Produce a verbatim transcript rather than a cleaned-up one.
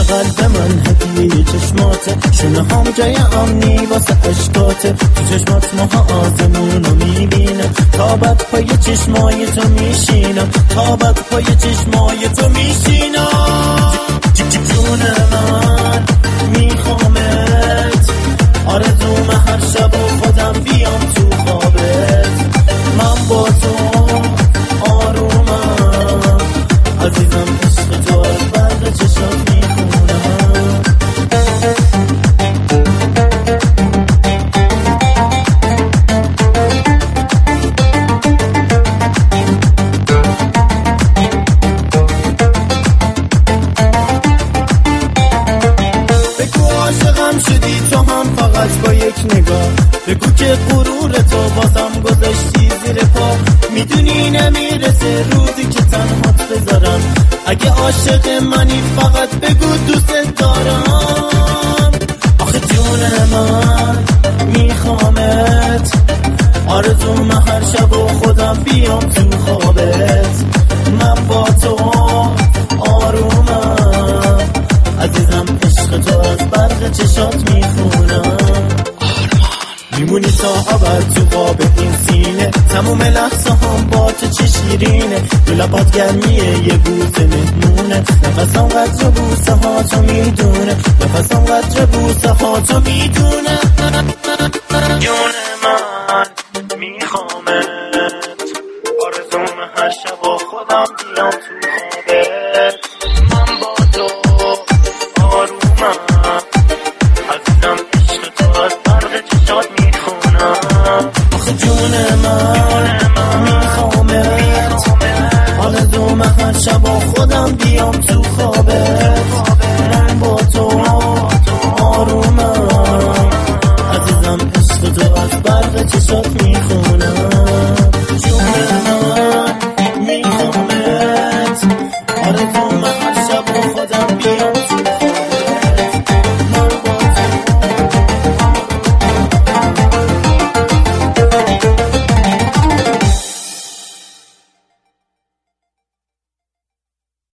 قلب من هدیه چشماته، شونه هم جای امنی واسه عشقاته. تو چشمات ماه آسمونو میبینم، تابت پای چشمای تو میشینم، تابت پای چشمای تو میشینم. جون من میخوامت، آرزوم هر شب و خودم بیام تو خوابت. من با تو آرومم عزیزم، عشق تو از برق چشات میخونم. بگو عاشقم شدی تو هم فقط با یک نگاه، بگو که غرور تو بازم گذاشتی زیر پا. میدونی نمیرسه روزی که تنهات بذارم، اگه عاشق منی فقط بگو دوست دارم. آخه جون من میخوامت، آرزوم هر شب و خودم بیام تو خوابت. من با تو آرومم عزیزم، عشق تو از برق چشات میخونم. میمونی تا ابد تو خواب این سینه، تموم لحظه هم با تو چه شیرینه. تو لبات گرمیه یه بوسه مهمونه، نفسم قدر بوسه ها تو میدونه، نفسم قدر بوسه ها تو میدونه. جون من میخوامت، آرزوم هر شب با خودم بیام